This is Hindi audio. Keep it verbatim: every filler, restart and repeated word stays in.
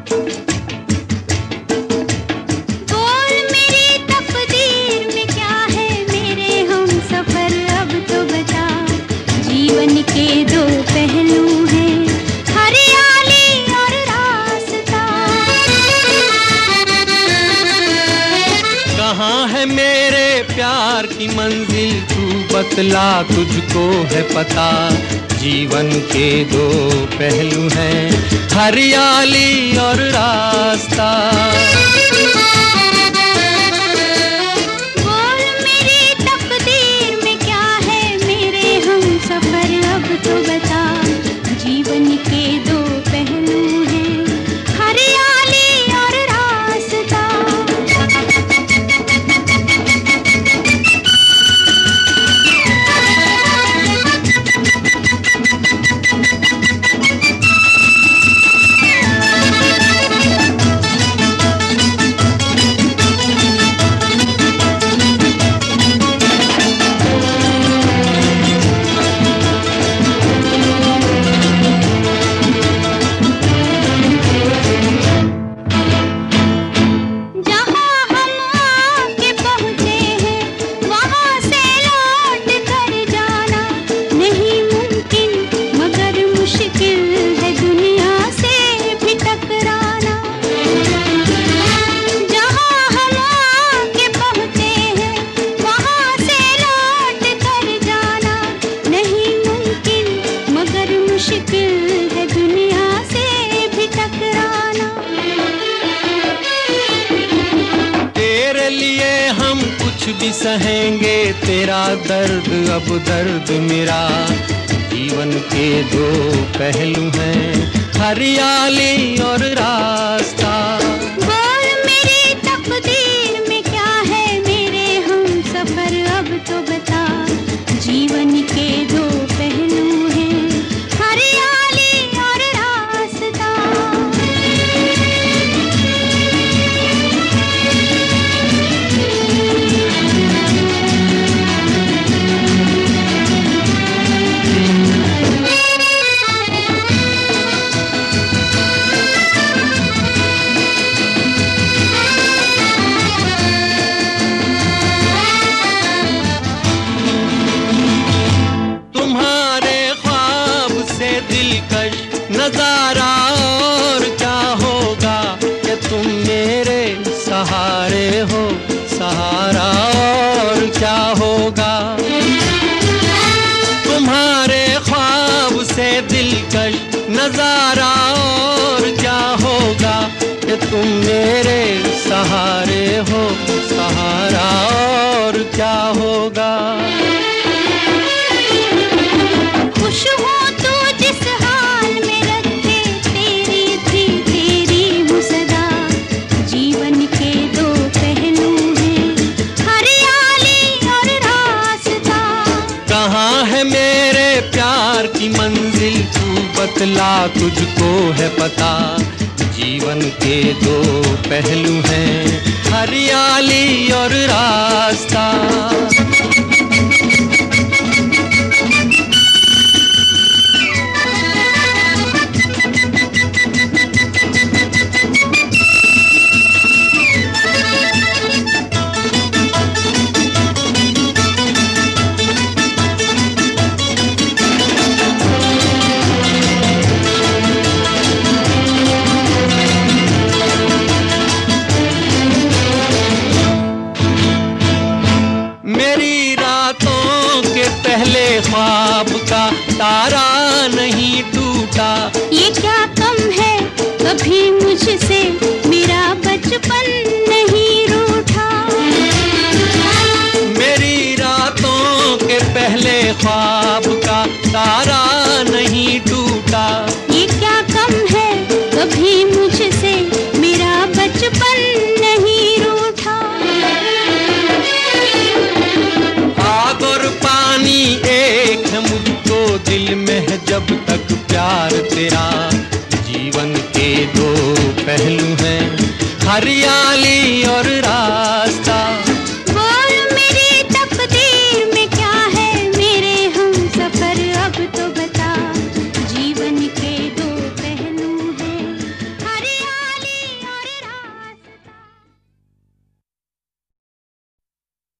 के दो पहलू हैं, हरियाली और रास्ता। कहाँ है मेरे प्यार की मंजिल, तू बतला तुझको है पता। जीवन के दो पहलू हैं, हरियाली और रास्ता। तो बता, जीवन के दो पहलू हैं, हरियाली और रास्ता। भी सहेंगे तेरा दर्द अब दर्द मेरा। जीवन के दो पहलू हैं, हरियाली और रास्ता। बोल मेरी तकदीर में क्या है मेरे हम सफर, अब तो बता। जीवन के दो पहलू हैं, हरियाली और रास्ता। नजारा और क्या होगा कि तुम मेरे सहारे हो, सहारा और क्या होगा। तुम्हारे ख्वाब से दिलकश नजारा और क्या होगा कि तुम मेरे सहारे हो, सहारा और क्या होगा। खुश हो तू जिस हाल में रखे, तेरी थी तेरी हूँ सदा। जीवन के दो पहलू हैं, हरियाली और रास्ता। कहाँ है मेरे प्यार की मंजिल, तू बतला तुझको है पता। जीवन के दो पहलू हैं, हरियाली और रास्ता। पहले ख्वाब का तारा नहीं टूटा। ये क्या कम है कभी मुझसे, मेरा बचपन नहीं रूठा। मेरी रातों के पहले ख्वाब का तारा नहीं टूटा। ये क्या कम है कभी मुझसे, मेरा बचपन नहीं रूठा। आग और पानी एक है मुझको दिल में है जब तक प्यार तेरा। जीवन के दो पहलू हैं, हरियाली और रास्ता।